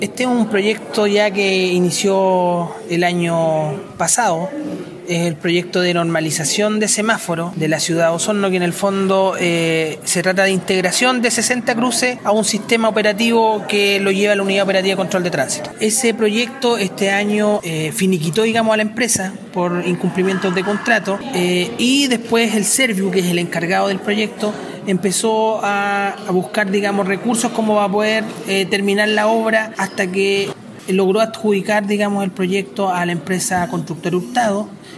Este es un proyecto ya que inició el año pasado. Es el proyecto de normalización de semáforos de la ciudad de Osorno, que en el fondo se trata de integración de 60 cruces a un sistema operativo que lo lleva la Unidad Operativa de Control de Tránsito. Ese proyecto este año finiquitó, digamos, a la empresa por incumplimientos de contrato y después el Serviu, que es el encargado del proyecto, empezó a buscar, digamos, recursos como va a poder terminar la obra hasta que logró adjudicar, digamos, el proyecto a la empresa Constructora Hurtado,